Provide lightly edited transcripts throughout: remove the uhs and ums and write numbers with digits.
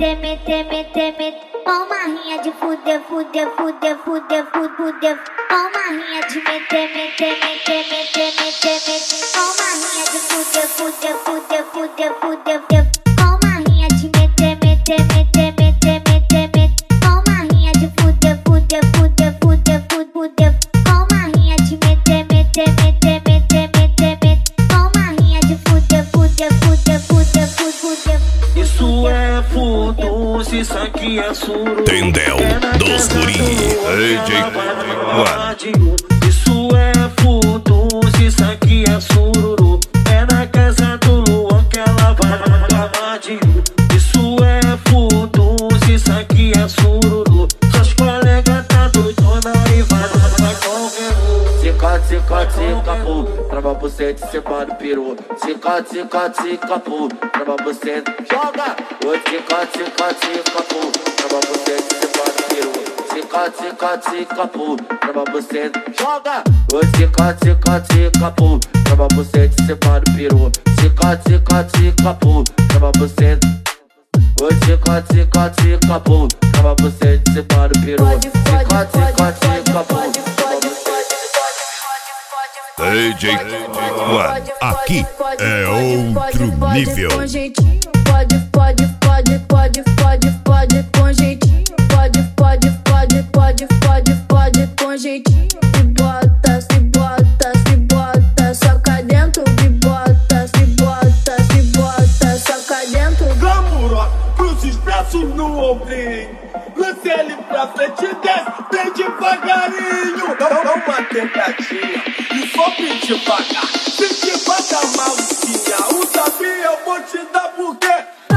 Uma rinha de fuder. Uma rinha de meter. Uma rinha de fuder. Uma rinha de meter. Uma rinha de fuder. Uma rinha de meter. Uma rinha de fuder. Isso é fundo, se isso aqui é suru. Tendel dos guri. Isso é fundo, se isso aqui é sururu. É na casa do Luan que ela vai mamar de um. Isso é fundo, se isso aqui é sururu. Suas colegas tá doidona e vai qualquer um. Cicote, capô, trava você de cima do peru. Cicote, capô, trava você, joga. O cicote, capô, trava você de cima do peru. Cicote, capô, trava você, joga. O cicote, capô, trava você de cima do peru. Cicote, capô, trava você. O cicote, capô, trava você de cima do peru. Cicote, capô. DJ Juan, aqui é outro nível. Com jeitinho, pode com jeitinho, pode com jeitinho. Se bota, soca dentro, se bota, soca dentro. Glamourosa, cruz expresso no ombrinho. Lance ele pra frente e desce, bem devagarinho. Não uma tentativa, e só pedir pagar. Se te bata maluquinha, o tapinha eu vou te dar porque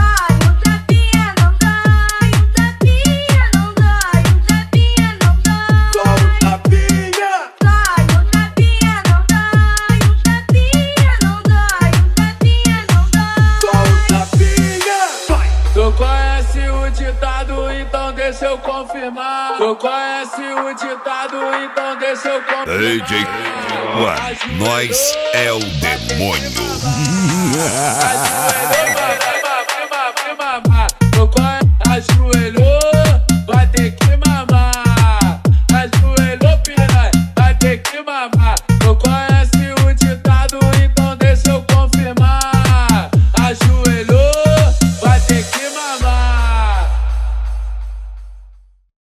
deixa eu confirmar. Tu conhece o ditado, então deixa eu confirmar. DJ Juan, nós é o demônio. Tu conhece